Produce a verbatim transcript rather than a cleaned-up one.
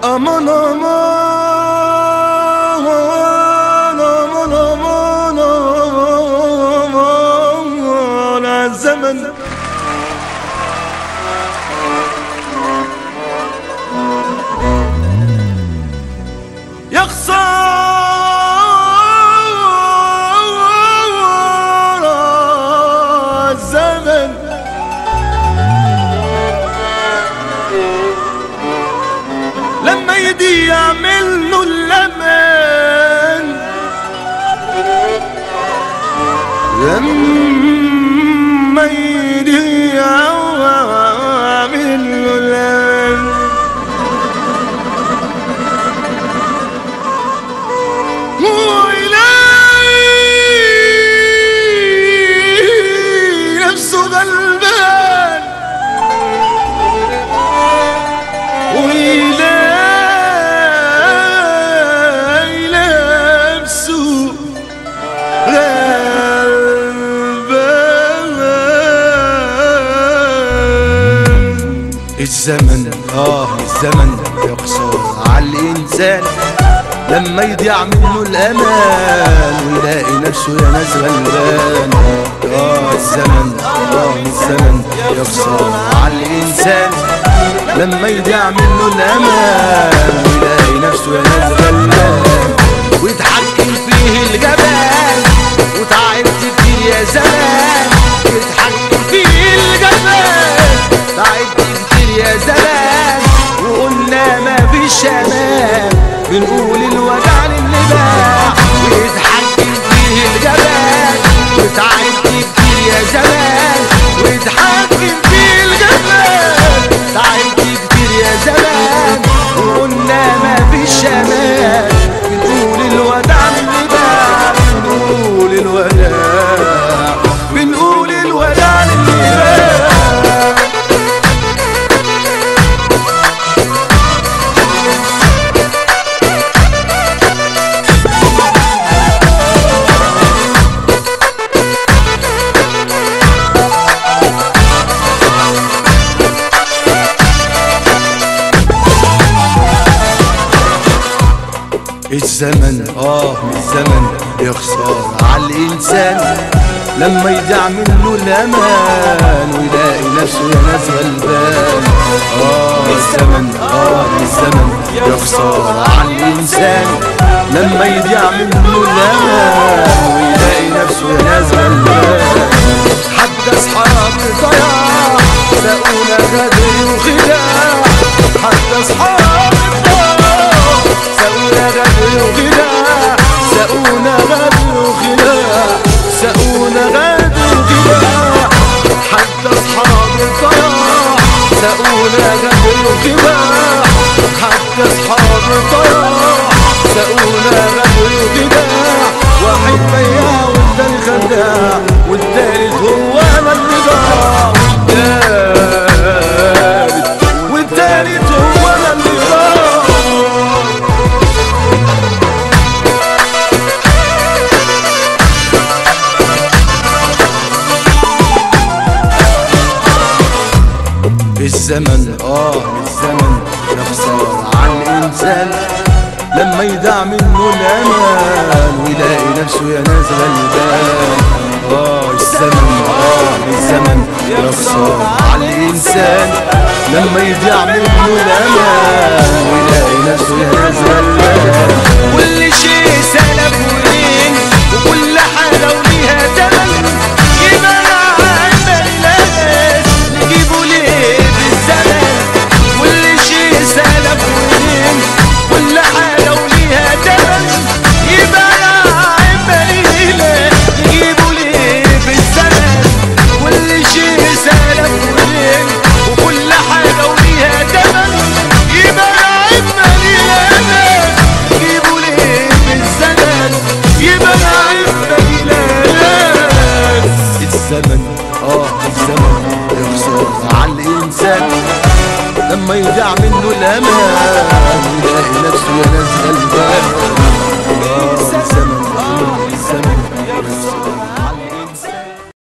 aman aman aman aman aman الزمن يا خسارة الزمن لما يدي يعمل له الأمان لما يدي يعمل له الأمان ويلاقي نفسه غلبان ويلاقي نفسه غلبان. الزمن اه الزمن يقصر على الإنسان لما يضيع منه الأمان ويلاقي نفسه يا ناس غلبان. اه الزمن اه الزمن يقصر على الإنسان لما يضيع منه الأمان ويلاقي نفسه يا ناس غلبان ويتحكم فيه الجبان وتعبت كتير يا زمان يتحكم فيه الجبان تعبت كتير يا زمان وقلنا ما فيش أمان بنقول الوجع للي باع ويتحكم فيه الجبان وتعبت كتير يا زمان ويتحكم فيه الجبان تعبت كتير يا زمان وقلنا ما فيش أمان بنقول الوداع للي باع بنقول الوداع بنقول الوداع للي باع. الزمن اه الزمن يخسر على الإنسان لما يضيع منه الأمان ويلاقي نفسه يا ناس غلبان. اه الزمن اه الزمن يخسر على الإنسان لما يضيع منه الأمان ويلاقي نفسه يا ناس غلبان. حتى أصحاب الضياع ساقونا غدر وخداع حتى أصحاب ساقونا غدر وخداع ساقونا غدر وخداع ساقونا غدر وخداع حتى أصحاب الضياع ساقونا غدر وخداع حتى أصحاب الضياع ساقونا غدر وخداع واحد بياع والتاني خداع والتالت هو أنا اللي ضاع والتالت والتالت هو أنا اللي ضاع. الزمن اه الزمن يخسر على الإنسان لما يضيع منه الأمان ويلاقي نفسه يا ناس غلبان. اه الزمن اه الزمن يخسر على الإنسان لما يضيع منه الأمان ويلاقي نفسه يا ناس غلبان. كل شيء سلف ولين وكل حاجة وليها تمن يبقى عمال الناس نجيبه ليه بالزمن. كل شيء سلف ولين كل حاجة وليها تمن يبقى عمال الناس نجيبه ليه بالزمن. كل شيء سلف ولين وكل حاجة وليها تمن يبقى عمال الناس نجيبه ليه بالزمن يبقى عمال الناس. الزمن اه الزمن يخسر على الإنسان لما يضيع منه الأمان ويلاقي نفسه يا ناس غلبان. اه الزمن اه الزمن